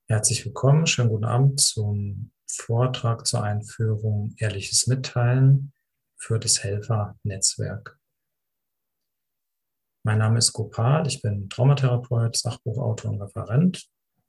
Herzlich willkommen, schönen guten Abend zum Vortrag zur Einführung Ehrliches Mitteilen für das Helfernetzwerk. Mein Name ist Gopal, ich bin Traumatherapeut, Sachbuchautor und Referent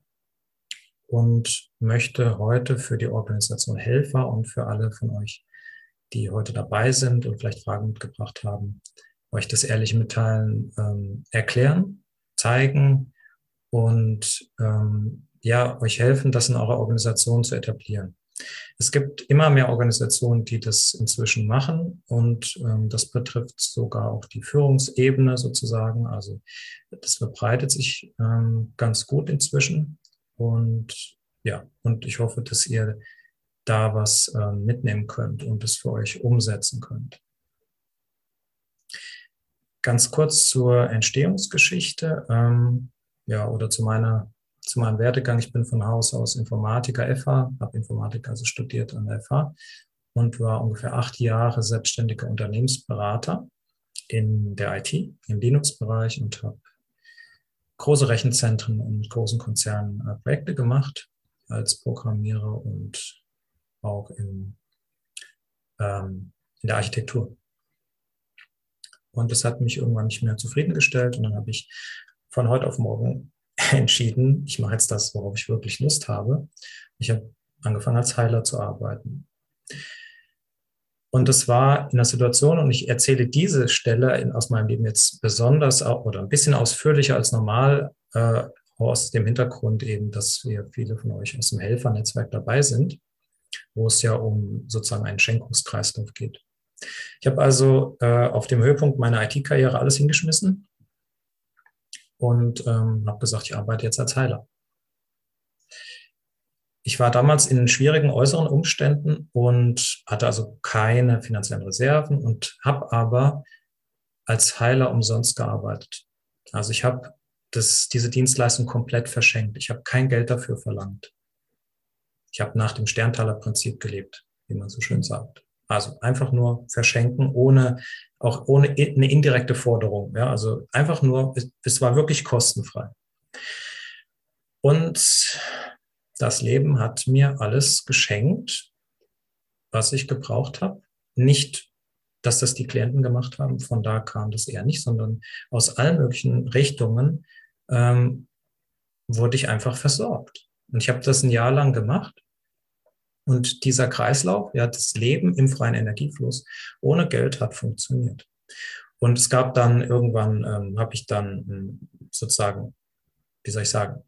und möchte heute für die Organisation Helfer und für alle von euch, die heute dabei sind und vielleicht Fragen mitgebracht haben, euch das ehrliche Mitteilen erklären, zeigen und ja, euch helfen, das in eurer Organisation zu etablieren. Es gibt immer mehr Organisationen, die das inzwischen machen und das betrifft sogar auch die Führungsebene sozusagen. Also das verbreitet sich ganz gut inzwischen und ja, und ich hoffe, dass ihr da was mitnehmen könnt und es für euch umsetzen könnt. Ganz kurz zur Entstehungsgeschichte, ja, oder zu meinem Werdegang. Ich bin von Haus aus Informatiker FH, habe Informatik also studiert an der FH und war ungefähr 8 Jahre selbstständiger Unternehmensberater in der IT, im Linux-Bereich und habe große Rechenzentren und großen Konzernen Projekte gemacht als Programmierer und auch in der Architektur. Und das hat mich irgendwann nicht mehr zufriedengestellt. Und dann habe ich von heute auf morgen entschieden, ich mache jetzt das, worauf ich wirklich Lust habe. Ich habe angefangen als Heiler zu arbeiten. Und das war in der Situation, und ich erzähle diese Stelle aus meinem Leben jetzt besonders oder ein bisschen ausführlicher als normal, aus dem Hintergrund eben, dass wir viele von euch aus dem Helfernetzwerk dabei sind, wo es ja um sozusagen einen Schenkungskreislauf geht. Ich habe also auf dem Höhepunkt meiner IT-Karriere alles hingeschmissen und habe gesagt, ich arbeite jetzt als Heiler. Ich war damals in schwierigen äußeren Umständen und hatte also keine finanziellen Reserven und habe aber als Heiler umsonst gearbeitet. Also ich habe diese Dienstleistung komplett verschenkt. Ich habe kein Geld dafür verlangt. Ich habe nach dem Sterntaler-Prinzip gelebt, wie man so schön sagt. Also einfach nur verschenken, auch ohne eine indirekte Forderung. Ja, also einfach nur, es war wirklich kostenfrei. Und das Leben hat mir alles geschenkt, was ich gebraucht habe. Nicht, dass das die Klienten gemacht haben, von da kam das eher nicht, sondern aus allen möglichen Richtungen wurde ich einfach versorgt. Und ich habe das ein Jahr lang gemacht. Und dieser Kreislauf, ja, das Leben im freien Energiefluss ohne Geld hat funktioniert. Und es gab dann irgendwann, habe ich dann sozusagen, wie soll ich sagen,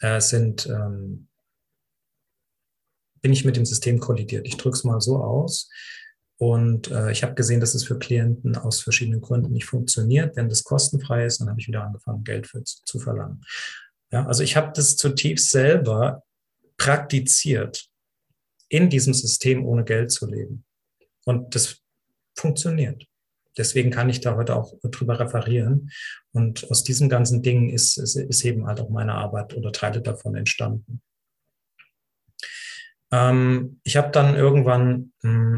bin ich mit dem System kollidiert. Ich drücke es mal so aus. Und ich habe gesehen, dass es für Klienten aus verschiedenen Gründen nicht funktioniert. Wenn das kostenfrei ist, dann habe ich wieder angefangen, Geld zu verlangen. Ja, also ich habe das zutiefst selber praktiziert, in diesem System ohne Geld zu leben. Und das funktioniert. Deswegen kann ich da heute auch drüber referieren. Und aus diesem ganzen Ding ist eben halt auch meine Arbeit oder Teile davon entstanden. Ich habe dann irgendwann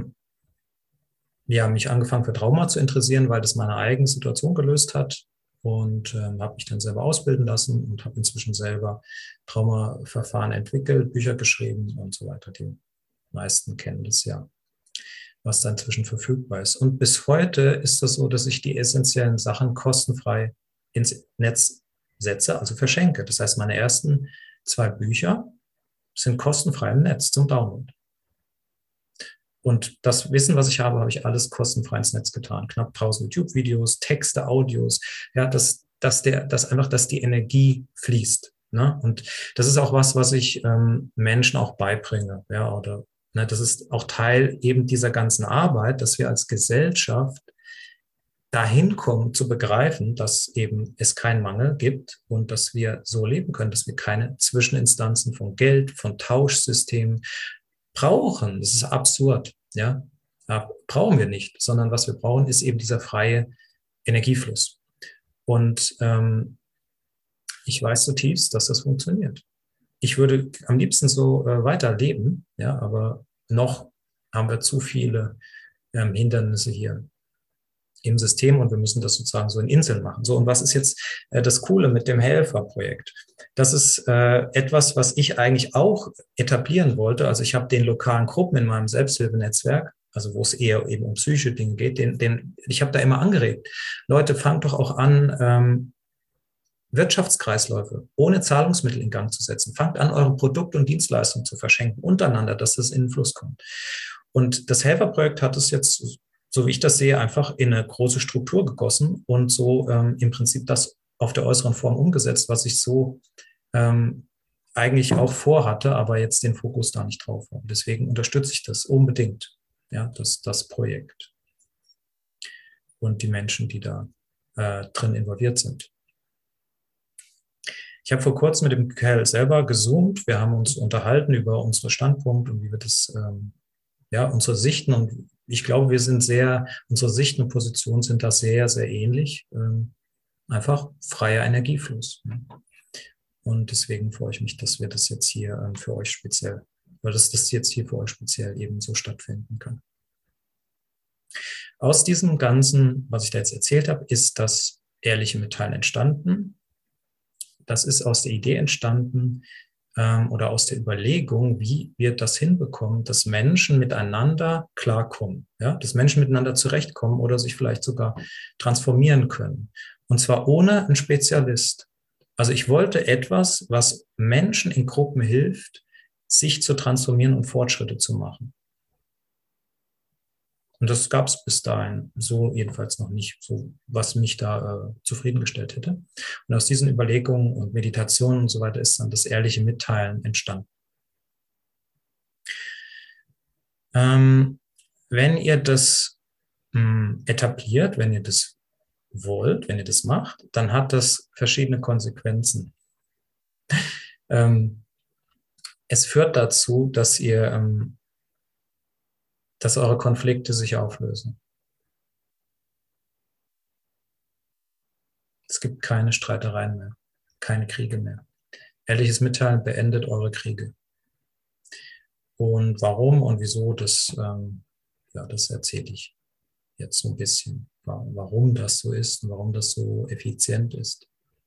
ja, mich angefangen für Trauma zu interessieren, weil das meine eigene Situation gelöst hat und habe mich dann selber ausbilden lassen und habe inzwischen selber Traumaverfahren entwickelt, Bücher geschrieben und so weiter. Die meisten kennen das ja, was da inzwischen verfügbar ist. Und bis heute ist das so, dass ich die essentiellen Sachen kostenfrei ins Netz setze, also verschenke. Das heißt, meine ersten 2 Bücher sind kostenfrei im Netz zum Download. Und das Wissen, was ich habe ich alles kostenfrei ins Netz getan. Knapp 1000 YouTube-Videos, Texte, Audios, ja, dass die Energie fließt. Ne? Und das ist auch was ich Menschen auch beibringe, ja, oder ne, das ist auch Teil eben dieser ganzen Arbeit, dass wir als Gesellschaft dahin kommen zu begreifen, dass eben es keinen Mangel gibt und dass wir so leben können, dass wir keine Zwischeninstanzen von Geld, von Tauschsystemen brauchen. Das ist absurd, ja. Brauchen wir nicht, sondern was wir brauchen, ist eben dieser freie Energiefluss. Und ich weiß zutiefst, dass das funktioniert. Ich würde am liebsten so weiterleben, ja, aber noch haben wir zu viele Hindernisse hier im System und wir müssen das sozusagen so in Inseln machen. So, und was ist jetzt das Coole mit dem Helferprojekt? Das ist etwas, was ich eigentlich auch etablieren wollte. Also ich habe den lokalen Gruppen in meinem Selbsthilfenetzwerk, also wo es eher eben um psychische Dinge geht, ich habe da immer angeregt. Leute, fangt doch auch an, Wirtschaftskreisläufe ohne Zahlungsmittel in Gang zu setzen. Fangt an, eure Produkte und Dienstleistungen zu verschenken untereinander, dass das in den Fluss kommt. Und das Helferprojekt hat es jetzt, so wie ich das sehe, einfach in eine große Struktur gegossen und so im Prinzip das auf der äußeren Form umgesetzt, was ich so eigentlich auch vorhatte, aber jetzt den Fokus da nicht drauf habe. Deswegen unterstütze ich das unbedingt, ja, das Projekt und die Menschen, die da drin involviert sind. Ich habe vor kurzem mit dem Kerl selber gezoomt. Wir haben uns unterhalten über unsere Standpunkte und wie wir das, ja, unsere Sichten, und ich glaube, unsere Sichten und Positionen sind da sehr, sehr ähnlich. Einfach freier Energiefluss. Ne? Und deswegen freue ich mich, dass wir das jetzt hier für euch speziell, weil das jetzt hier für euch speziell eben so stattfinden kann. Aus diesem Ganzen, was ich da jetzt erzählt habe, ist das ehrliche Mitteilen entstanden. Das ist aus der Idee entstanden oder aus der Überlegung, wie wir das hinbekommen, dass Menschen miteinander klarkommen, ja? Dass Menschen miteinander zurechtkommen oder sich vielleicht sogar transformieren können. Und zwar ohne einen Spezialist. Also ich wollte etwas, was Menschen in Gruppen hilft, sich zu transformieren und Fortschritte zu machen. Und das gab es bis dahin so jedenfalls noch nicht, so was mich da zufriedengestellt hätte. Und aus diesen Überlegungen und Meditationen und so weiter ist dann das ehrliche Mitteilen entstanden. Wenn ihr das etabliert, wenn ihr das wollt, wenn ihr das macht, dann hat das verschiedene Konsequenzen. Es führt dazu, dass eure Konflikte sich auflösen. Es gibt keine Streitereien mehr, keine Kriege mehr. Ehrliches Mitteilen beendet eure Kriege. Und warum und wieso, das erzähle ich jetzt so ein bisschen, warum das so ist und warum das so effizient ist.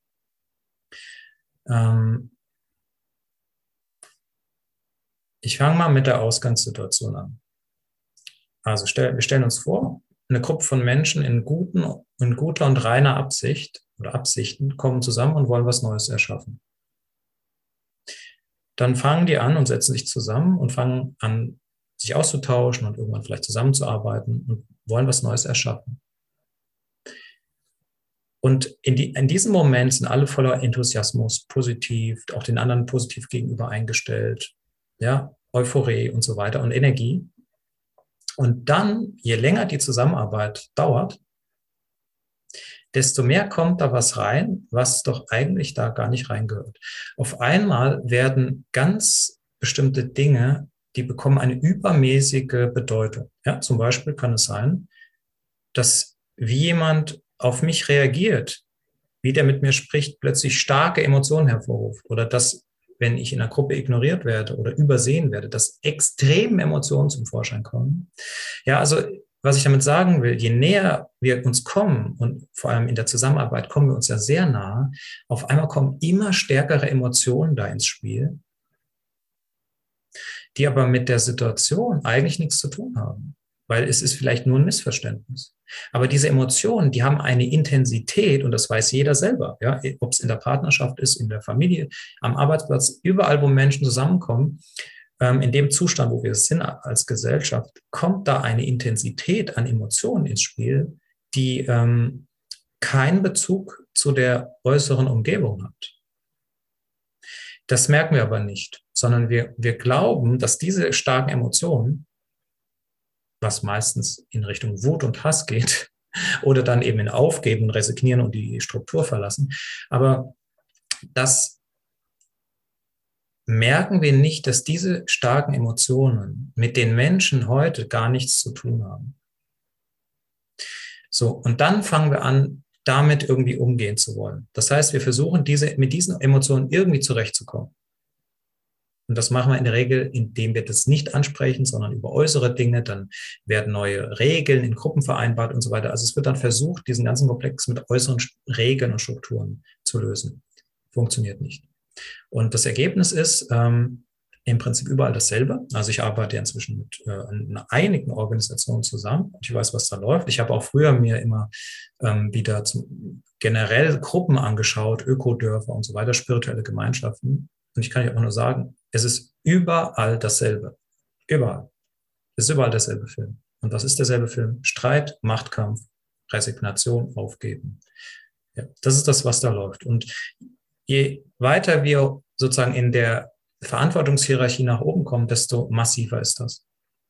Ich fange mal mit der Ausgangssituation an. Also wir stellen uns vor, eine Gruppe von Menschen in guter und reiner Absicht oder Absichten kommen zusammen und wollen was Neues erschaffen. Dann fangen die an und setzen sich zusammen und fangen an, sich auszutauschen und irgendwann vielleicht zusammenzuarbeiten und wollen was Neues erschaffen. Und in diesem Moment sind alle voller Enthusiasmus, positiv, auch den anderen positiv gegenüber eingestellt, ja, Euphorie und so weiter und Energie. Und dann, je länger die Zusammenarbeit dauert, desto mehr kommt da was rein, was doch eigentlich da gar nicht reingehört. Auf einmal werden ganz bestimmte Dinge, die bekommen eine übermäßige Bedeutung. Ja, zum Beispiel kann es sein, dass wie jemand auf mich reagiert, wie der mit mir spricht, plötzlich starke Emotionen hervorruft oder dass, wenn ich in einer Gruppe ignoriert werde oder übersehen werde, dass extreme Emotionen zum Vorschein kommen. Ja, also was ich damit sagen will, je näher wir uns kommen und vor allem in der Zusammenarbeit kommen wir uns ja sehr nah, auf einmal kommen immer stärkere Emotionen da ins Spiel, die aber mit der Situation eigentlich nichts zu tun haben, weil es ist vielleicht nur ein Missverständnis. Aber diese Emotionen, die haben eine Intensität und das weiß jeder selber, ja, ob es in der Partnerschaft ist, in der Familie, am Arbeitsplatz, überall, wo Menschen zusammenkommen, in dem Zustand, wo wir sind als Gesellschaft, kommt da eine Intensität an Emotionen ins Spiel, die keinen Bezug zu der äußeren Umgebung hat. Das merken wir aber nicht, sondern wir glauben, dass diese starken Emotionen, was meistens in Richtung Wut und Hass geht, oder dann eben in Aufgeben und Resignieren und die Struktur verlassen, aber das merken wir nicht, dass diese starken Emotionen mit den Menschen heute gar nichts zu tun haben. So, und dann fangen wir an, damit irgendwie umgehen zu wollen. Das heißt, wir versuchen, mit diesen Emotionen irgendwie zurechtzukommen. Und das machen wir in der Regel, indem wir das nicht ansprechen, sondern über äußere Dinge. Dann werden neue Regeln in Gruppen vereinbart und so weiter. Also es wird dann versucht, diesen ganzen Komplex mit äußeren Regeln und Strukturen zu lösen. Funktioniert nicht. Und das Ergebnis ist im Prinzip überall dasselbe. Also ich arbeite inzwischen mit einigen Organisationen zusammen und ich weiß, was da läuft. Ich habe auch früher mir immer wieder generell Gruppen angeschaut, Ökodörfer und so weiter, spirituelle Gemeinschaften. Und ich kann dir auch nur sagen, es ist überall dasselbe. Überall. Es ist überall derselbe Film. Und was ist derselbe Film? Streit, Machtkampf, Resignation, Aufgeben. Ja, das ist das, was da läuft. Und je weiter wir sozusagen in der Verantwortungshierarchie nach oben kommen, desto massiver ist das.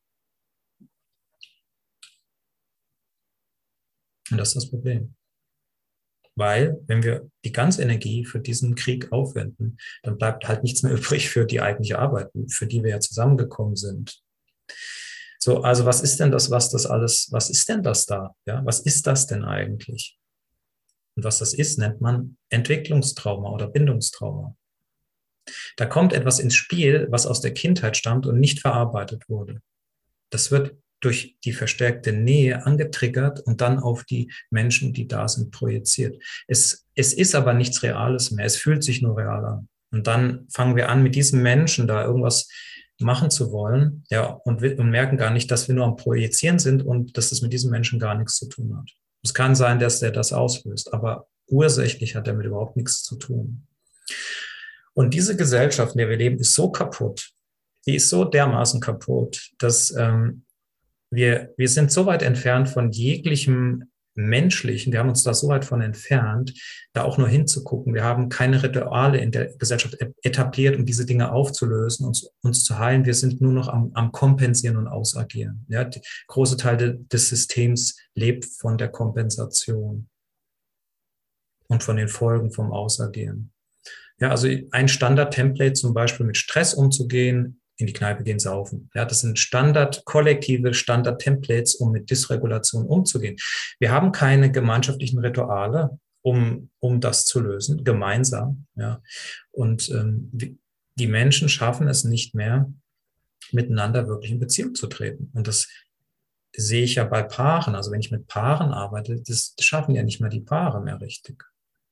Und das ist das Problem. Weil, wenn wir die ganze Energie für diesen Krieg aufwenden, dann bleibt halt nichts mehr übrig für die eigentliche Arbeit, für die wir ja zusammengekommen sind. So, also was ist denn das, was ist denn das da? Ja, was ist das denn eigentlich? Und was das ist, nennt man Entwicklungstrauma oder Bindungstrauma. Da kommt etwas ins Spiel, was aus der Kindheit stammt und nicht verarbeitet wurde. Das wird durch die verstärkte Nähe angetriggert und dann auf die Menschen, die da sind, projiziert. Es ist aber nichts Reales mehr. Es fühlt sich nur real an. Und dann fangen wir an, mit diesem Menschen da irgendwas machen zu wollen, ja, und merken gar nicht, dass wir nur am Projizieren sind und dass es mit diesem Menschen gar nichts zu tun hat. Es kann sein, dass der das auslöst, aber ursächlich hat damit überhaupt nichts zu tun. Und diese Gesellschaft, in der wir leben, ist so kaputt. Die ist so dermaßen kaputt, dass wir sind so weit entfernt von jeglichem Menschlichen, wir haben uns da so weit von entfernt, da auch nur hinzugucken. Wir haben keine Rituale in der Gesellschaft etabliert, um diese Dinge aufzulösen, uns zu heilen. Wir sind nur noch am Kompensieren und Ausagieren. Ja, der große Teil des Systems lebt von der Kompensation und von den Folgen vom Ausagieren. Ja, also ein Standard-Template zum Beispiel mit Stress umzugehen, in die Kneipe gehen, saufen. Ja, das sind kollektive Standard-Templates, um mit Dysregulation umzugehen. Wir haben keine gemeinschaftlichen Rituale, um das zu lösen, gemeinsam. Ja. Und die Menschen schaffen es nicht mehr, miteinander wirklich in Beziehung zu treten. Und das sehe ich ja bei Paaren. Also wenn ich mit Paaren arbeite, das schaffen ja nicht mehr die Paare mehr richtig.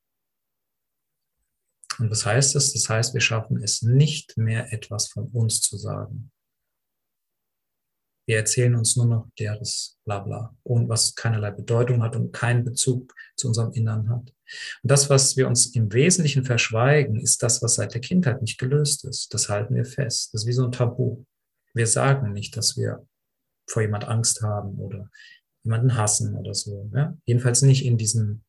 Und was heißt das? Das heißt, wir schaffen es nicht mehr, etwas von uns zu sagen. Wir erzählen uns nur noch deres Blabla, und was keinerlei Bedeutung hat und keinen Bezug zu unserem Innern hat. Und das, was wir uns im Wesentlichen verschweigen, ist das, was seit der Kindheit nicht gelöst ist. Das halten wir fest. Das ist wie so ein Tabu. Wir sagen nicht, dass wir vor jemand Angst haben oder jemanden hassen oder so. Ja? Jedenfalls nicht in diesem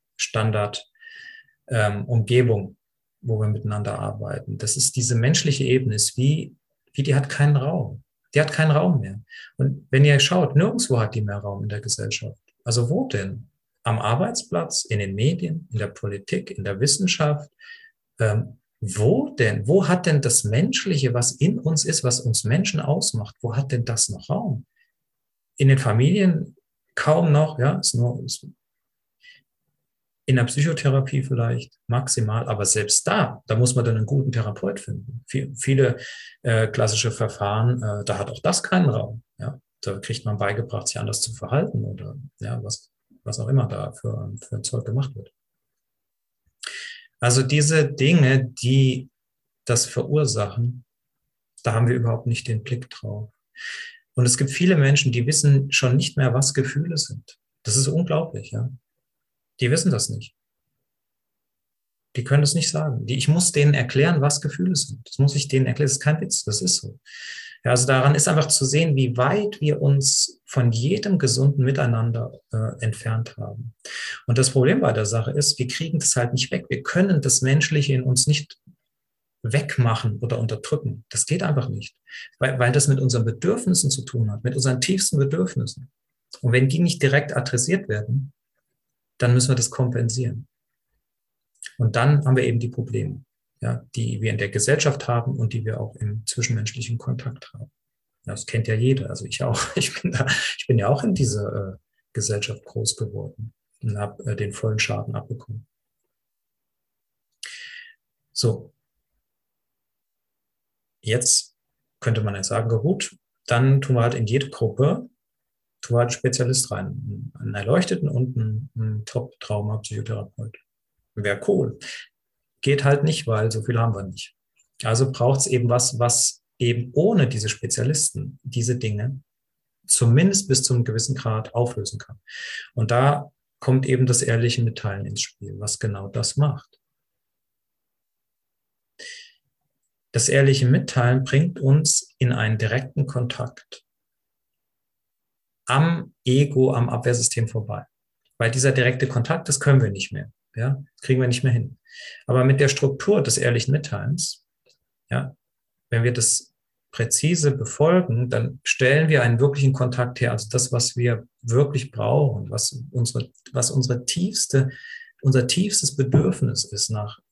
Standard-Umgebung, wo wir miteinander arbeiten. Das ist diese menschliche Ebene, ist wie die hat keinen Raum. Die hat keinen Raum mehr. Und wenn ihr schaut, nirgendwo hat die mehr Raum in der Gesellschaft. Also wo denn? Am Arbeitsplatz, in den Medien, in der Politik, in der Wissenschaft. Wo denn? Wo hat denn das Menschliche, was in uns ist, was uns Menschen ausmacht, wo hat denn das noch Raum? In den Familien kaum noch, ja, ist in der Psychotherapie vielleicht maximal, aber selbst da muss man dann einen guten Therapeut finden. Viele klassische Verfahren, da hat auch das keinen Raum. Ja? Da kriegt man beigebracht, sich anders zu verhalten oder ja, was auch immer da für Zeug gemacht wird. Also diese Dinge, die das verursachen, da haben wir überhaupt nicht den Blick drauf. Und es gibt viele Menschen, die wissen schon nicht mehr, was Gefühle sind. Das ist unglaublich, ja. Die wissen das nicht. Die können das nicht sagen. Ich muss denen erklären, was Gefühle sind. Das muss ich denen erklären. Das ist kein Witz, das ist so. Ja, also daran ist einfach zu sehen, wie weit wir uns von jedem gesunden Miteinander entfernt haben. Und das Problem bei der Sache ist, wir kriegen das halt nicht weg. Wir können das Menschliche in uns nicht wegmachen oder unterdrücken. Das geht einfach nicht, weil das mit unseren Bedürfnissen zu tun hat, mit unseren tiefsten Bedürfnissen. Und wenn die nicht direkt adressiert werden, dann müssen wir das kompensieren. Und dann haben wir eben die Probleme, ja, die wir in der Gesellschaft haben und die wir auch im zwischenmenschlichen Kontakt haben. Das kennt ja jeder, also ich auch. Ich bin ja auch in dieser Gesellschaft groß geworden und habe den vollen Schaden abbekommen. So, jetzt könnte man ja sagen, gut, dann tun wir halt in jede Gruppe tun wir halt einen Spezialist rein, einen Erleuchteten und einen Top-Trauma-Psychotherapeut. Wäre cool. geht halt nicht, weil so viel haben wir nicht. Also braucht es eben was eben ohne diese Spezialisten diese Dinge zumindest bis zu einem gewissen Grad auflösen kann. Und da kommt eben das ehrliche Mitteilen ins Spiel, was genau das macht. Das ehrliche Mitteilen bringt uns in einen direkten Kontakt am Ego, am Abwehrsystem vorbei. Weil dieser direkte Kontakt, das können wir nicht mehr. Ja, das kriegen wir nicht mehr hin. Aber mit der Struktur des ehrlichen Mitteilens, ja, wenn wir das präzise befolgen, dann stellen wir einen wirklichen Kontakt her. Also das, was wir wirklich brauchen, unser tiefstes Bedürfnis ist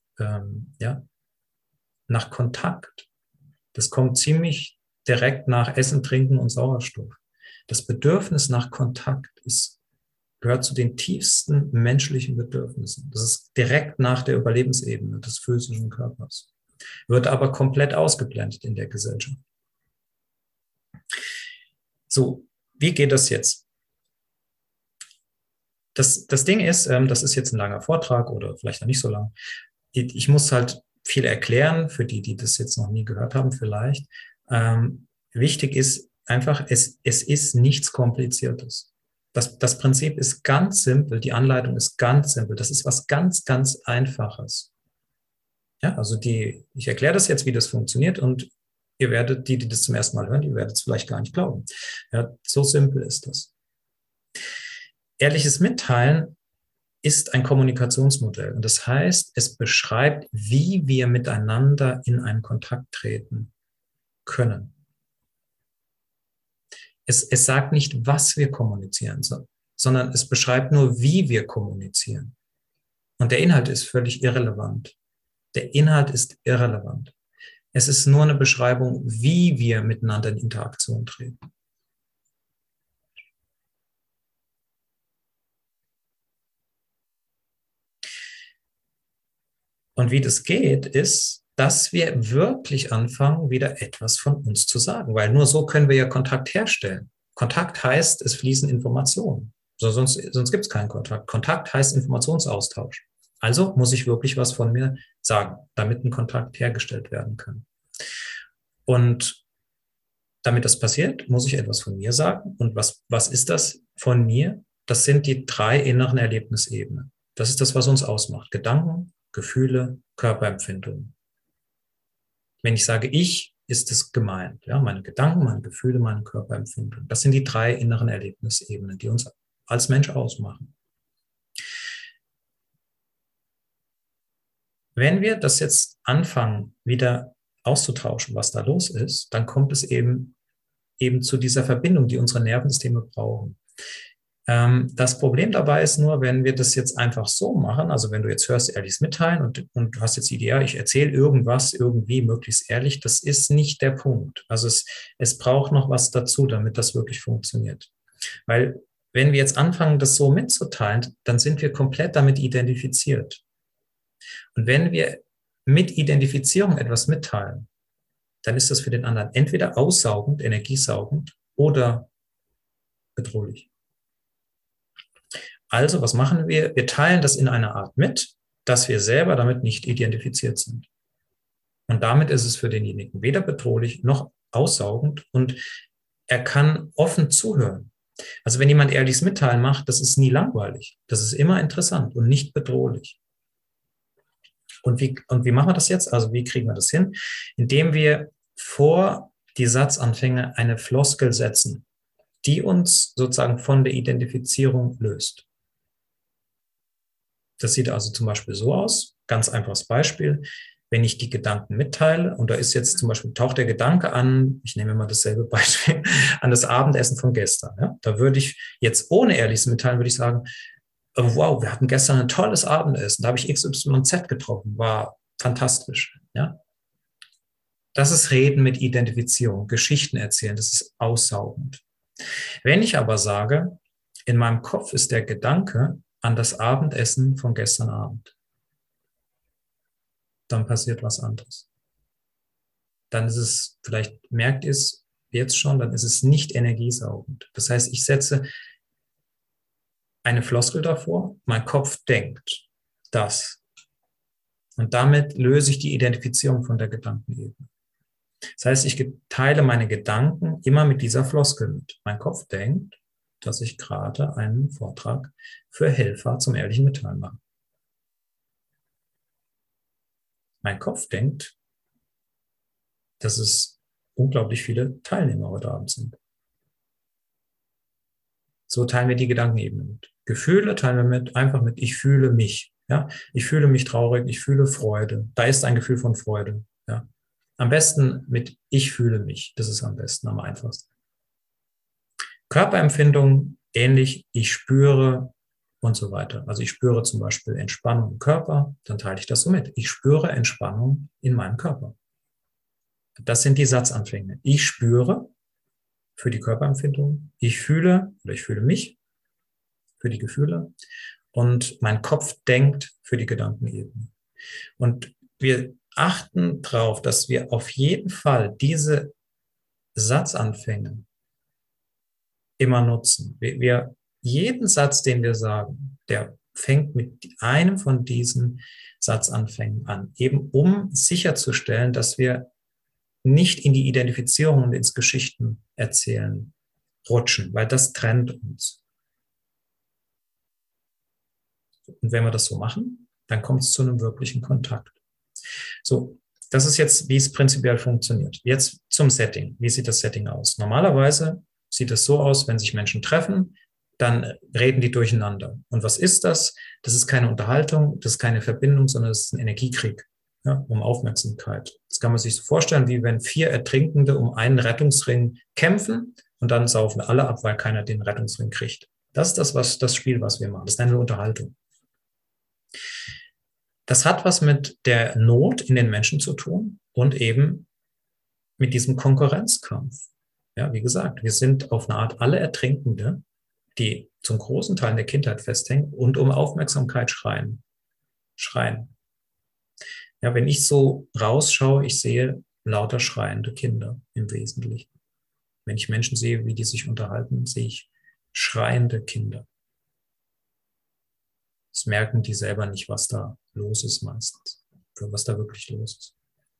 nach Kontakt. Das kommt ziemlich direkt nach Essen, Trinken und Sauerstoff. Das Bedürfnis nach Kontakt gehört zu den tiefsten menschlichen Bedürfnissen. Das ist direkt nach der Überlebensebene des physischen Körpers. Wird aber komplett ausgeblendet in der Gesellschaft. So, wie geht das jetzt? Das Ding ist, das ist jetzt ein langer Vortrag oder vielleicht noch nicht so lang. Ich muss halt viel erklären für die das jetzt noch nie gehört haben vielleicht. Wichtig ist einfach, es ist nichts Kompliziertes. Das Prinzip ist ganz simpel, die Anleitung ist ganz simpel. Das ist was ganz, ganz Einfaches. Ja, also ich erkläre das jetzt, wie das funktioniert und ihr werdet, die das zum ersten Mal hören, ihr werdet es vielleicht gar nicht glauben. Ja, so simpel ist das. Ehrliches Mitteilen ist ein Kommunikationsmodell. Und das heißt, es beschreibt, wie wir miteinander in einen Kontakt treten können. Es sagt nicht, was wir kommunizieren, sondern es beschreibt nur, wie wir kommunizieren. Und der Inhalt ist völlig irrelevant. Der Inhalt ist irrelevant. Es ist nur eine Beschreibung, wie wir miteinander in Interaktion treten. Und wie das geht, ist, dass wir wirklich anfangen, wieder etwas von uns zu sagen, weil nur so können wir ja Kontakt herstellen. Kontakt heißt, es fließen Informationen. Sonst gibt es keinen Kontakt. Kontakt heißt Informationsaustausch. Also muss ich wirklich was von mir sagen, damit ein Kontakt hergestellt werden kann. Und damit das passiert, muss ich etwas von mir sagen. Und was ist das von mir? Das sind die 3 inneren Erlebnisebenen. Das ist das, was uns ausmacht. Gedanken, Gefühle, Körperempfindungen. Wenn ich sage ich, ist es gemeint. Ja, meine Gedanken, meine Gefühle, meine Körperempfindungen. Das sind die 3 inneren Erlebnisebenen, die uns als Mensch ausmachen. Wenn wir das jetzt anfangen, wieder auszutauschen, was da los ist, dann kommt es eben zu dieser Verbindung, die unsere Nervensysteme brauchen. Das Problem dabei ist nur, wenn wir das jetzt einfach so machen, also wenn du jetzt hörst, ehrliches Mitteilen und du hast jetzt die Idee, ja, ich erzähle irgendwas irgendwie möglichst ehrlich, das ist nicht der Punkt. Also es braucht noch was dazu, damit das wirklich funktioniert. Weil wenn wir jetzt anfangen, das so mitzuteilen, dann sind wir komplett damit identifiziert. Und wenn wir mit Identifizierung etwas mitteilen, dann ist das für den anderen entweder aussaugend, energiesaugend oder bedrohlich. Also, was machen wir? Wir teilen das in einer Art mit, dass wir selber damit nicht identifiziert sind. Und damit ist es für denjenigen weder bedrohlich noch aussaugend und er kann offen zuhören. Also wenn jemand ehrliches Mitteilen macht, das ist nie langweilig. Das ist immer interessant und nicht bedrohlich. Und wie machen wir das jetzt? Also wie kriegen wir das hin? Indem wir vor die Satzanfänge eine Floskel setzen, die uns sozusagen von der Identifizierung löst. Das sieht also zum Beispiel so aus, ganz einfaches Beispiel, wenn ich die Gedanken mitteile und da ist jetzt zum Beispiel, taucht der Gedanke an, ich nehme immer dasselbe Beispiel, an das Abendessen von gestern. Ja? Da würde ich jetzt ohne ehrliches Mitteilen, würde ich sagen, oh, wow, wir hatten gestern ein tolles Abendessen, da habe ich XYZ getroffen, war fantastisch. Ja? Das ist Reden mit Identifizierung, Geschichten erzählen, das ist aussaugend. Wenn ich aber sage, in meinem Kopf ist der Gedanke an das Abendessen von gestern Abend, dann passiert was anderes. Dann ist es, vielleicht merkt ihr es jetzt schon, dann ist es nicht energiesaugend. Das heißt, ich setze eine Floskel davor, mein Kopf denkt, dass Und damit löse ich die Identifizierung von der Gedankenebene. Das heißt, ich teile meine Gedanken immer mit dieser Floskel mit. Mein Kopf denkt, dass ich gerade einen Vortrag für Helfer zum ehrlichen Mitteilen mache. Mein Kopf denkt, dass es unglaublich viele Teilnehmer heute Abend sind. So teilen wir die Gedankenebene mit. Gefühle teilen wir mit, einfach mit, ich fühle mich. Ja? Ich fühle mich traurig, ich fühle Freude. Da ist ein Gefühl von Freude. Ja? Am besten mit, ich fühle mich. Das ist am besten, am einfachsten. Körperempfindung ähnlich, ich spüre und so weiter. Also ich spüre zum Beispiel Entspannung im Körper, dann teile ich das so mit. Ich spüre Entspannung in meinem Körper. Das sind die Satzanfänge. Ich spüre für die Körperempfindung, ich fühle oder ich fühle mich für die Gefühle und mein Kopf denkt für die Gedankenebene. Und wir achten darauf, dass wir auf jeden Fall diese Satzanfänge immer nutzen. Jeden Satz, den wir sagen, der fängt mit einem von diesen Satzanfängen an, eben um sicherzustellen, dass wir nicht in die Identifizierung und ins Geschichtenerzählen rutschen, weil das trennt uns. Und wenn wir das so machen, dann kommt es zu einem wirklichen Kontakt. So, das ist jetzt, wie es prinzipiell funktioniert. Jetzt zum Setting. Wie sieht das Setting aus? Normalerweise sieht es so aus, wenn sich Menschen treffen, dann reden die durcheinander. Und was ist das? Das ist keine Unterhaltung, das ist keine Verbindung, sondern das ist ein Energiekrieg, ja, um Aufmerksamkeit. Das kann man sich so vorstellen, wie wenn 4 Ertrinkende um einen Rettungsring kämpfen und dann saufen alle ab, weil keiner den Rettungsring kriegt. Das ist das Spiel, was wir machen. Das nennen wir Unterhaltung. Das hat was mit der Not in den Menschen zu tun und eben mit diesem Konkurrenzkampf. Ja, wie gesagt, wir sind auf eine Art alle Ertrinkende, die zum großen Teil in der Kindheit festhängen und um Aufmerksamkeit schreien. Ja, wenn ich so rausschaue, ich sehe lauter schreiende Kinder im Wesentlichen. Wenn ich Menschen sehe, wie die sich unterhalten, sehe ich schreiende Kinder. Das merken die selber nicht, was da los ist meistens, was da wirklich los ist.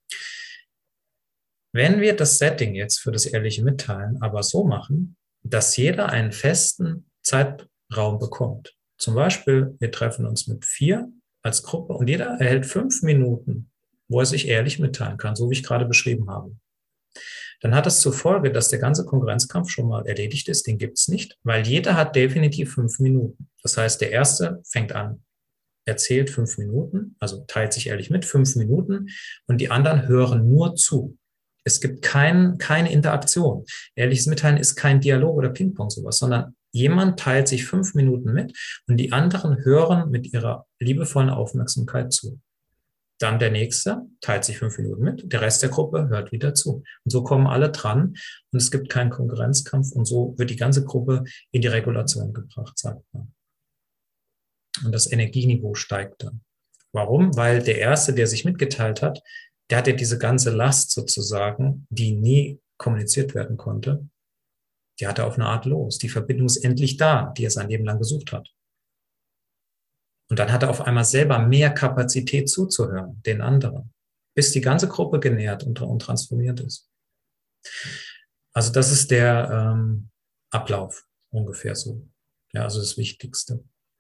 Wenn wir das Setting jetzt für das ehrliche Mitteilen aber so machen, dass jeder einen festen Zeitraum bekommt. Zum Beispiel, wir treffen uns mit 4 als Gruppe und jeder erhält 5 Minuten, wo er sich ehrlich mitteilen kann, so wie ich gerade beschrieben habe. Dann hat das zur Folge, dass der ganze Konkurrenzkampf schon mal erledigt ist, den gibt es nicht, weil jeder hat definitiv 5 Minuten. Das heißt, der Erste fängt an, erzählt 5 Minuten, also teilt sich ehrlich mit, 5 Minuten und die anderen hören nur zu. Es gibt keine Interaktion. Ehrliches Mitteilen ist kein Dialog oder Ping-Pong sowas, sondern jemand teilt sich 5 Minuten mit und die anderen hören mit ihrer liebevollen Aufmerksamkeit zu. Dann der Nächste teilt sich 5 Minuten mit, der Rest der Gruppe hört wieder zu. Und so kommen alle dran und es gibt keinen Konkurrenzkampf und so wird die ganze Gruppe in die Regulation gebracht, sagt man. Und das Energieniveau steigt dann. Warum? Weil der Erste, der sich mitgeteilt hat, der hatte diese ganze Last sozusagen, die nie kommuniziert werden konnte, die hatte auf eine Art los. Die Verbindung ist endlich da, die er sein Leben lang gesucht hat. Und dann hat er auf einmal selber mehr Kapazität zuzuhören, den anderen, bis die ganze Gruppe genährt und transformiert ist. Also das ist der Ablauf ungefähr so. Ja, also das Wichtigste.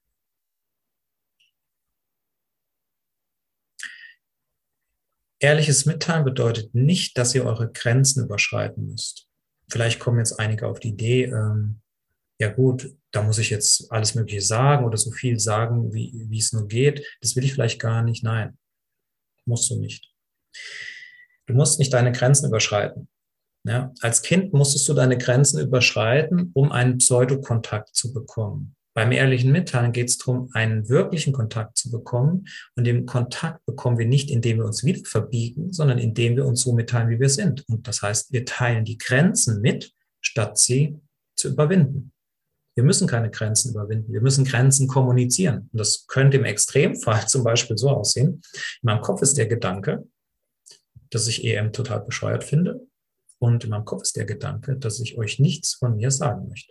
Ehrliches Mitteilen bedeutet nicht, dass ihr eure Grenzen überschreiten müsst. Vielleicht kommen jetzt einige auf die Idee, ja gut, da muss ich jetzt alles Mögliche sagen oder so viel sagen, wie es nur geht. Das will ich vielleicht gar nicht. Nein, musst du nicht. Du musst nicht deine Grenzen überschreiten. Ja? Als Kind musstest du deine Grenzen überschreiten, um einen Pseudokontakt zu bekommen. Beim ehrlichen Mitteilen geht es darum, einen wirklichen Kontakt zu bekommen. Und den Kontakt bekommen wir nicht, indem wir uns wieder verbiegen, sondern indem wir uns so mitteilen, wie wir sind. Und das heißt, wir teilen die Grenzen mit, statt sie zu überwinden. Wir müssen keine Grenzen überwinden. Wir müssen Grenzen kommunizieren. Und das könnte im Extremfall zum Beispiel so aussehen. In meinem Kopf ist der Gedanke, dass ich EM total bescheuert finde. Und in meinem Kopf ist der Gedanke, dass ich euch nichts von mir sagen möchte.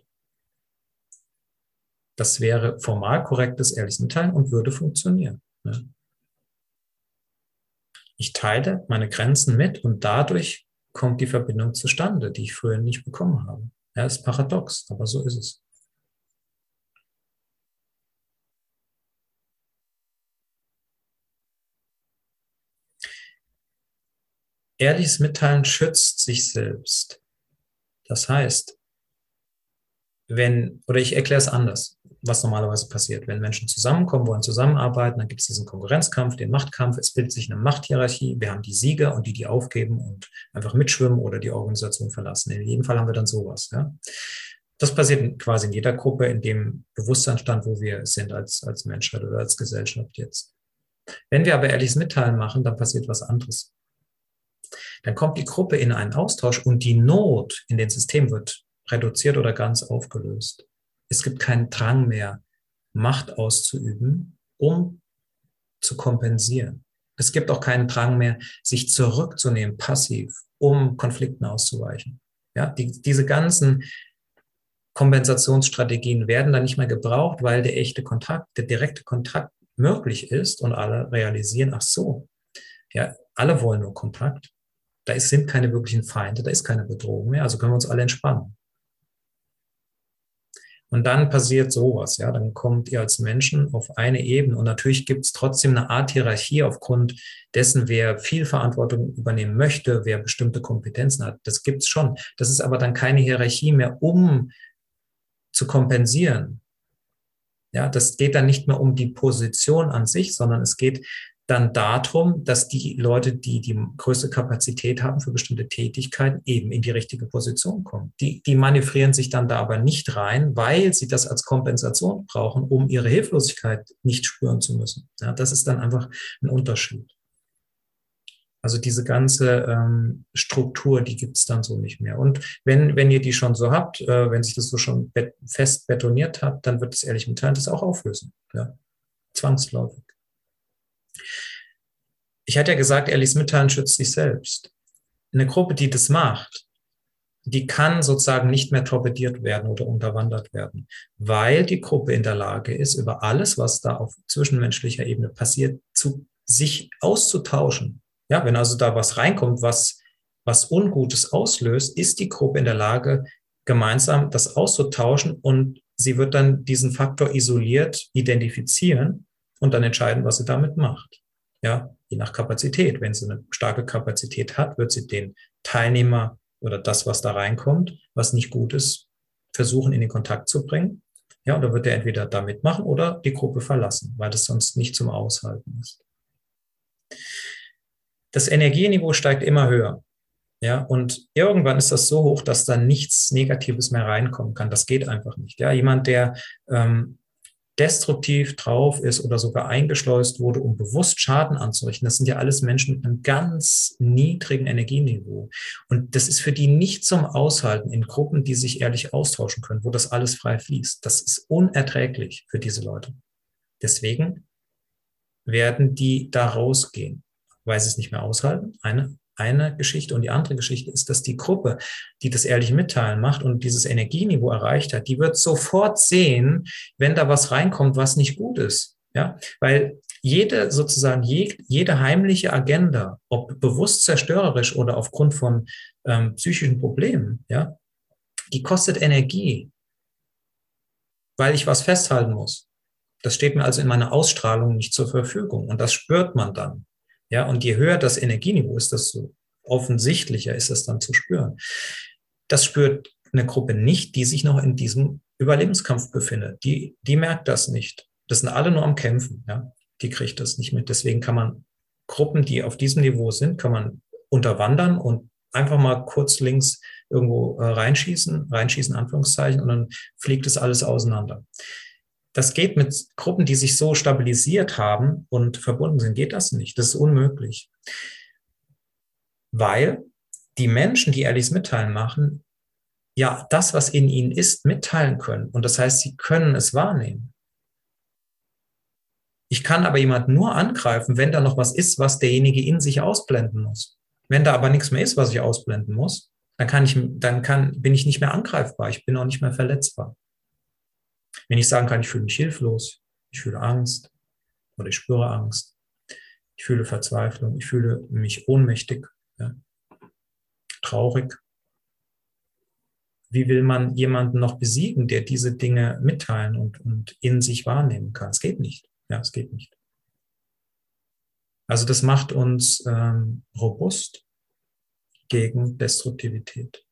Das wäre formal korrektes, ehrliches Mitteilen und würde funktionieren. Ne? Ich teile meine Grenzen mit und dadurch kommt die Verbindung zustande, die ich früher nicht bekommen habe. Ja, ist paradox, aber so ist es. Ehrliches Mitteilen schützt sich selbst. Das heißt, oder ich erkläre es anders, was normalerweise passiert. Wenn Menschen zusammenkommen, wollen zusammenarbeiten, dann gibt es diesen Konkurrenzkampf, den Machtkampf, es bildet sich eine Machthierarchie, wir haben die Sieger und die aufgeben und einfach mitschwimmen oder die Organisation verlassen. In jedem Fall haben wir dann sowas. Ja. Das passiert quasi in jeder Gruppe, in dem Bewusstseinsstand, wo wir sind als Menschheit oder als Gesellschaft jetzt. Wenn wir aber ehrliches Mitteilen machen, dann passiert was anderes. Dann kommt die Gruppe in einen Austausch und die Not in den Systemen wird reduziert oder ganz aufgelöst. Es gibt keinen Drang mehr, Macht auszuüben, um zu kompensieren. Es gibt auch keinen Drang mehr, sich zurückzunehmen, passiv, um Konflikten auszuweichen. Ja, diese ganzen Kompensationsstrategien werden dann nicht mehr gebraucht, weil der echte Kontakt, der direkte Kontakt möglich ist und alle realisieren, ach so, ja, alle wollen nur Kontakt. Sind keine wirklichen Feinde, da ist keine Bedrohung mehr, also können wir uns alle entspannen. Und dann passiert sowas, ja, dann kommt ihr als Menschen auf eine Ebene und natürlich gibt es trotzdem eine Art Hierarchie aufgrund dessen, wer viel Verantwortung übernehmen möchte, wer bestimmte Kompetenzen hat. Das gibt's schon. Das ist aber dann keine Hierarchie mehr, um zu kompensieren. Ja, das geht dann nicht mehr um die Position an sich, sondern es geht dann darum, dass die Leute, die die größte Kapazität haben für bestimmte Tätigkeiten, eben in die richtige Position kommen. Die manövrieren sich dann da aber nicht rein, weil sie das als Kompensation brauchen, um ihre Hilflosigkeit nicht spüren zu müssen. Ja, das ist dann einfach ein Unterschied. Also diese ganze Struktur, die gibt es dann so nicht mehr. Und wenn ihr die schon so habt, wenn sich das so schon fest betoniert hat, dann wird das ehrlich mitteilen das auch auflösen. Ja, zwangsläufig. Ich hatte ja gesagt, ehrliches Mitteilen schützt sich selbst. Eine Gruppe, die das macht, die kann sozusagen nicht mehr torpediert werden oder unterwandert werden, weil die Gruppe in der Lage ist, über alles, was da auf zwischenmenschlicher Ebene passiert, sich auszutauschen. Ja, wenn also da was reinkommt, was Ungutes auslöst, ist die Gruppe in der Lage, gemeinsam das auszutauschen und sie wird dann diesen Faktor isoliert identifizieren und dann entscheiden, was sie damit macht. Ja, je nach Kapazität. Wenn sie eine starke Kapazität hat, wird sie den Teilnehmer oder das, was da reinkommt, was nicht gut ist, versuchen in den Kontakt zu bringen. Ja, und dann wird er entweder da mitmachen oder die Gruppe verlassen, weil das sonst nicht zum Aushalten ist. Das Energieniveau steigt immer höher. Ja, und irgendwann ist das so hoch, dass da nichts Negatives mehr reinkommen kann. Das geht einfach nicht. Ja, jemand, der destruktiv drauf ist oder sogar eingeschleust wurde, um bewusst Schaden anzurichten. Das sind ja alles Menschen mit einem ganz niedrigen Energieniveau. Und das ist für die nicht zum Aushalten in Gruppen, die sich ehrlich austauschen können, wo das alles frei fließt. Das ist unerträglich für diese Leute. Deswegen werden die da rausgehen, weil sie es nicht mehr aushalten. Eine Geschichte. Und die andere Geschichte ist, dass die Gruppe, die das ehrliche Mitteilen macht und dieses Energieniveau erreicht hat, die wird sofort sehen, wenn da was reinkommt, was nicht gut ist. Ja, weil jede heimliche Agenda, ob bewusst zerstörerisch oder aufgrund von psychischen Problemen, ja, die kostet Energie, weil ich was festhalten muss. Das steht mir also in meiner Ausstrahlung nicht zur Verfügung und das spürt man dann. Ja, und je höher das Energieniveau ist, desto offensichtlicher ist es dann zu spüren. Das spürt eine Gruppe nicht, die sich noch in diesem Überlebenskampf befindet. Die merkt das nicht. Das sind alle nur am Kämpfen. Ja? Die kriegt das nicht mit. Deswegen kann man Gruppen, die auf diesem Niveau sind, kann man unterwandern und einfach mal kurz links irgendwo reinschießen, Anführungszeichen, und dann fliegt es alles auseinander. Das geht mit Gruppen, die sich so stabilisiert haben und verbunden sind, geht das nicht. Das ist unmöglich. Weil die Menschen, die ehrliches Mitteilen machen, ja das, was in ihnen ist, mitteilen können. Und das heißt, sie können es wahrnehmen. Ich kann aber jemanden nur angreifen, wenn da noch was ist, was derjenige in sich ausblenden muss. Wenn da aber nichts mehr ist, was ich ausblenden muss, bin ich nicht mehr angreifbar. Ich bin auch nicht mehr verletzbar. Wenn ich sagen kann, ich fühle mich hilflos, ich fühle Angst oder ich spüre Angst, Ich fühle Verzweiflung, ich fühle mich ohnmächtig, ja, traurig. Wie will man jemanden noch besiegen, der diese Dinge mitteilen und in sich wahrnehmen kann? Es geht nicht. Ja, es geht nicht. Also das macht uns robust gegen Destruktivität.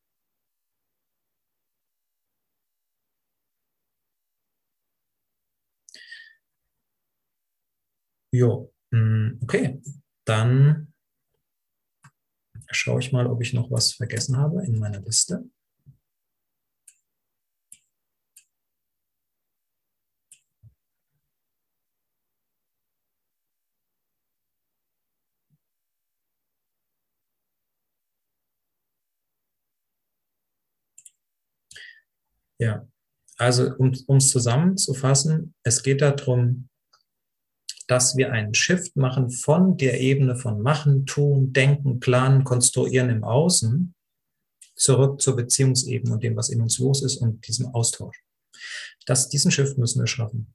Jo, okay. Dann schaue ich mal, ob ich noch was vergessen habe in meiner Liste. Ja, also um es zusammenzufassen, es geht darum, dass wir einen Shift machen von der Ebene von Machen, Tun, Denken, Planen, Konstruieren im Außen zurück zur Beziehungsebene und dem, was in uns los ist und diesem Austausch. Diesen Shift müssen wir schaffen.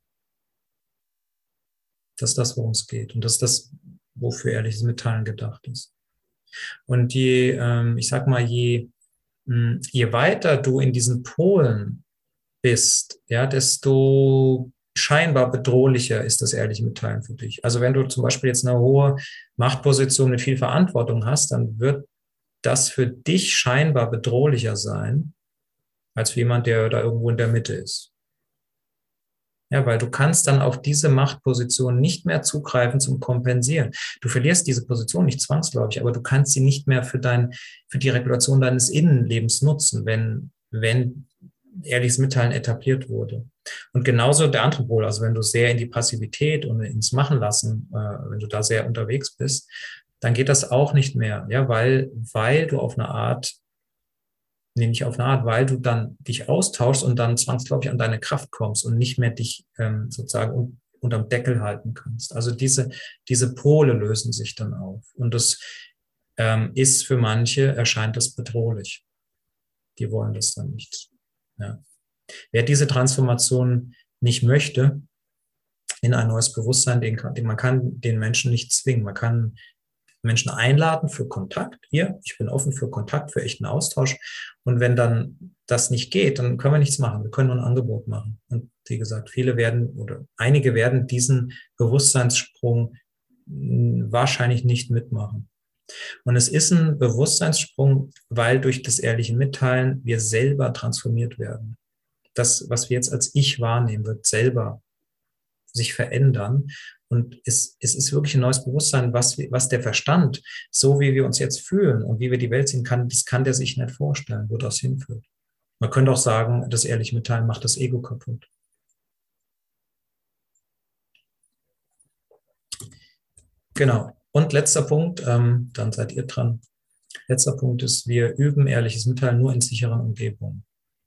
Das ist das, worum es geht. Und das ist das, wofür ehrliches Mitteilen gedacht ist. Und ich sag mal, je weiter du in diesen Polen bist, ja, desto scheinbar bedrohlicher ist das ehrliche Mitteilen für dich. Also wenn du zum Beispiel jetzt eine hohe Machtposition mit viel Verantwortung hast, dann wird das für dich scheinbar bedrohlicher sein, als für jemand, der da irgendwo in der Mitte ist. Ja, weil du kannst dann auf diese Machtposition nicht mehr zugreifen zum Kompensieren. Du verlierst diese Position nicht zwangsläufig, aber du kannst sie nicht mehr für die Regulation deines Innenlebens nutzen, wenn ehrliches Mitteilen etabliert wurde. Und genauso der andere Pol, also wenn du sehr in die Passivität und ins Machen lassen, wenn du da sehr unterwegs bist, dann geht das auch nicht mehr, ja, weil du auf eine Art, nämlich auf eine Art, weil du dann dich austauschst und dann zwangsläufig an deine Kraft kommst und nicht mehr dich sozusagen unterm Deckel halten kannst. Also diese Pole lösen sich dann auf. Und das ist für manche, erscheint das bedrohlich. Die wollen das dann nicht. Ja. Wer diese Transformation nicht möchte, in ein neues Bewusstsein, man kann den Menschen nicht zwingen. Man kann Menschen einladen für Kontakt. Hier, ich bin offen für Kontakt, für echten Austausch. Und wenn dann das nicht geht, dann können wir nichts machen. Wir können nur ein Angebot machen. Und wie gesagt, einige werden diesen Bewusstseinssprung wahrscheinlich nicht mitmachen. Und es ist ein Bewusstseinssprung, weil durch das ehrliche Mitteilen wir selber transformiert werden. Das, was wir jetzt als Ich wahrnehmen, wird selber sich verändern. Und es ist wirklich ein neues Bewusstsein, was der Verstand, so wie wir uns jetzt fühlen und wie wir die Welt sehen kann, das kann der sich nicht vorstellen, wo das hinführt. Man könnte auch sagen, das ehrliche Mitteilen macht das Ego kaputt. Genau. Und letzter Punkt, dann seid ihr dran. Letzter Punkt ist, wir üben ehrliches Mitteilen nur in sicheren Umgebungen.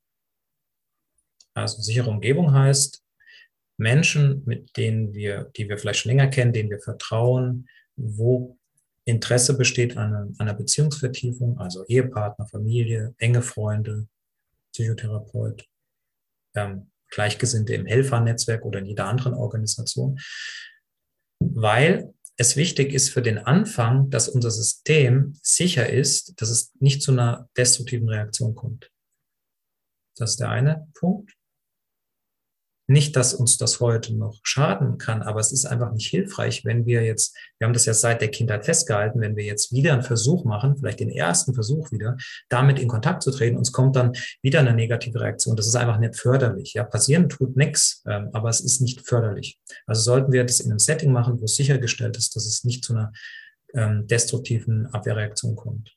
Also sichere Umgebung heißt, Menschen, die wir vielleicht schon länger kennen, denen wir vertrauen, wo Interesse besteht an einer Beziehungsvertiefung, also Ehepartner, Familie, enge Freunde, Psychotherapeut, Gleichgesinnte im Helfernetzwerk oder in jeder anderen Organisation, weil es wichtig ist für den Anfang, dass unser System sicher ist, dass es nicht zu einer destruktiven Reaktion kommt. Das ist der eine Punkt. Nicht, dass uns das heute noch schaden kann, aber es ist einfach nicht hilfreich, wir haben das ja seit der Kindheit festgehalten, wenn wir jetzt wieder einen Versuch machen, vielleicht den ersten Versuch wieder, damit in Kontakt zu treten, uns kommt dann wieder eine negative Reaktion. Das ist einfach nicht förderlich. Ja, passieren tut nichts, aber es ist nicht förderlich. Also sollten wir das in einem Setting machen, wo sichergestellt ist, dass es nicht zu einer destruktiven Abwehrreaktion kommt.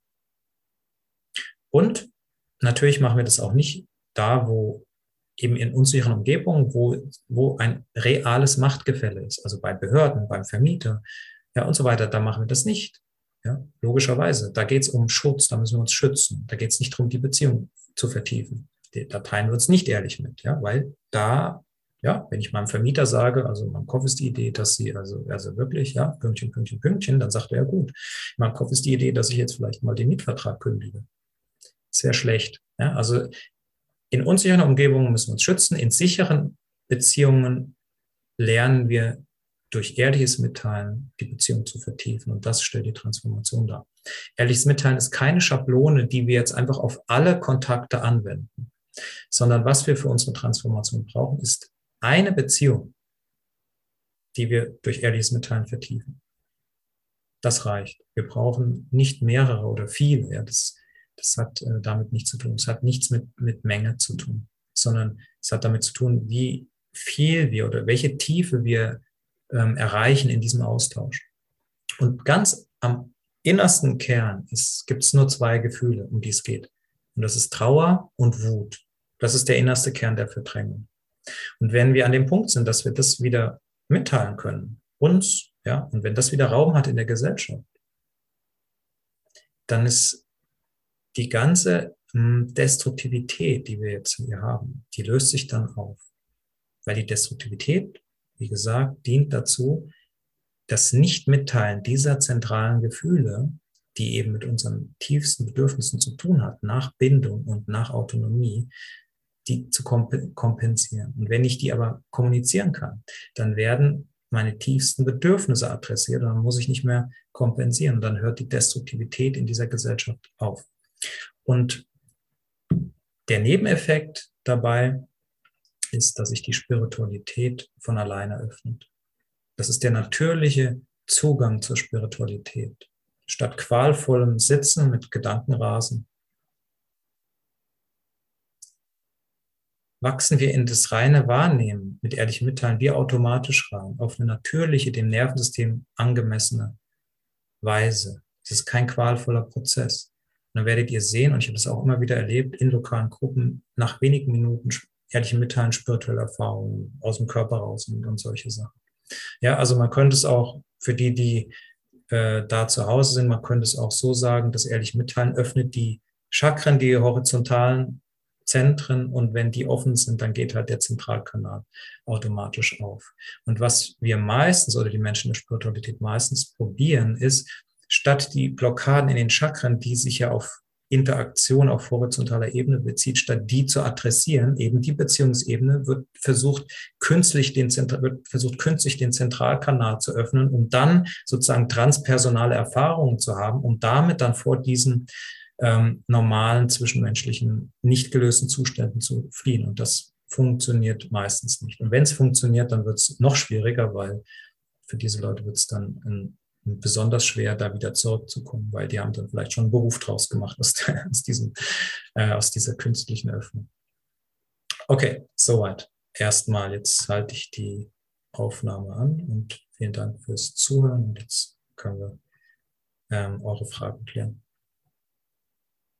Und natürlich machen wir das auch nicht da, wo eben in unsicheren Umgebungen, wo ein reales Machtgefälle ist, also bei Behörden, beim Vermieter, ja und so weiter, da machen wir das nicht. Ja, logischerweise. Da geht es um Schutz, da müssen wir uns schützen. Da geht es nicht darum, die Beziehung zu vertiefen. Da teilen wir uns nicht ehrlich mit, ja, weil wenn ich meinem Vermieter sage, also in meinem Kopf ist die Idee, dass sie, also wirklich, ja, Pünktchen, Pünktchen, Pünktchen, dann sagt er, ja gut, in meinem Kopf ist die Idee, dass ich jetzt vielleicht mal den Mietvertrag kündige. Sehr schlecht. Ja, also in unsicheren Umgebungen müssen wir uns schützen. In sicheren Beziehungen lernen wir durch ehrliches Mitteilen die Beziehung zu vertiefen. Und das stellt die Transformation dar. Ehrliches Mitteilen ist keine Schablone, die wir jetzt einfach auf alle Kontakte anwenden, sondern was wir für unsere Transformation brauchen, ist eine Beziehung, die wir durch ehrliches Mitteilen vertiefen. Das reicht. Wir brauchen nicht mehrere oder viele. Ja, das hat damit nichts zu tun. Es hat nichts mit Menge zu tun, sondern es hat damit zu tun, wie viel wir oder welche Tiefe wir erreichen in diesem Austausch. Und ganz am innersten Kern gibt es nur zwei Gefühle, um die es geht. Und das ist Trauer und Wut. Das ist der innerste Kern der Verdrängung. Und wenn wir an dem Punkt sind, dass wir das wieder mitteilen können, uns, ja, und wenn das wieder Raum hat in der Gesellschaft, dann ist die ganze Destruktivität, die wir jetzt hier haben, die löst sich dann auf. Weil die Destruktivität, wie gesagt, dient dazu, das Nicht-Mitteilen dieser zentralen Gefühle, die eben mit unseren tiefsten Bedürfnissen zu tun hat, nach Bindung und nach Autonomie, die zu kompensieren. Und wenn ich die aber kommunizieren kann, dann werden meine tiefsten Bedürfnisse adressiert und dann muss ich nicht mehr kompensieren. Und dann hört die Destruktivität in dieser Gesellschaft auf. Und der Nebeneffekt dabei ist, dass sich die Spiritualität von alleine öffnet. Das ist der natürliche Zugang zur Spiritualität. Statt qualvollem Sitzen mit Gedankenrasen wachsen wir in das reine Wahrnehmen mit ehrlichem Mitteilen wie automatisch rein, auf eine natürliche, dem Nervensystem angemessene Weise. Es ist kein qualvoller Prozess. Und dann werdet ihr sehen, und ich habe das auch immer wieder erlebt, in lokalen Gruppen, nach wenigen Minuten ehrlichem Mitteilen, spirituelle Erfahrungen aus dem Körper raus und solche Sachen. Ja, also man könnte es auch, für die da zu Hause sind, man könnte es auch so sagen, das ehrliche Mitteilen öffnet die Chakren, die horizontalen Zentren, und wenn die offen sind, dann geht halt der Zentralkanal automatisch auf. Und was wir meistens oder die Menschen der Spiritualität meistens probieren, ist, statt die Blockaden in den Chakren, die sich ja auf Interaktion auf horizontaler Ebene bezieht, statt die zu adressieren, eben die Beziehungsebene, wird versucht, künstlich den Zentralkanal zu öffnen, um dann sozusagen transpersonale Erfahrungen zu haben, um damit dann vor diesen normalen zwischenmenschlichen, nicht gelösten Zuständen zu fliehen. Und das funktioniert meistens nicht. Und wenn es funktioniert, dann wird es noch schwieriger, weil für diese Leute wird es dann besonders schwer, da wieder zurückzukommen, weil die haben dann vielleicht schon einen Beruf draus gemacht aus dieser künstlichen Öffnung. Okay, soweit. Erstmal, jetzt halte ich die Aufnahme an und vielen Dank fürs Zuhören. Und jetzt können wir eure Fragen klären.